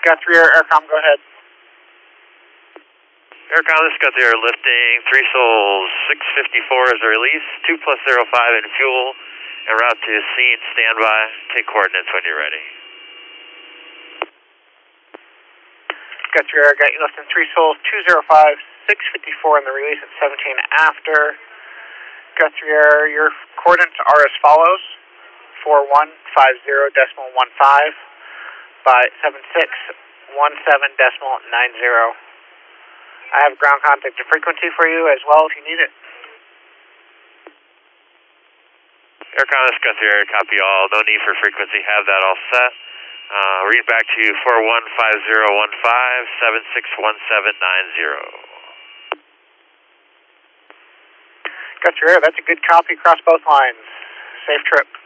Guthrie Air, Aircom, go ahead. Aircom, this is Guthrie Air lifting, 3 souls, 654 is the release, 2 plus 05 in fuel, en route to scene, standby, take coordinates when you're ready. Guthrie Air, got you lifting 3 souls, 205, 654 in the release at 17 after. Guthrie Air, your coordinates are as follows: 4150.15 by 7617.90. I have ground contact and frequency for you as well if you need it. Aircom, this is Guthrie Air, copy all. No need for frequency, have that all set. Read back to you 415015 761790. Guthrie Air, that's a good copy across both lines. Safe trip.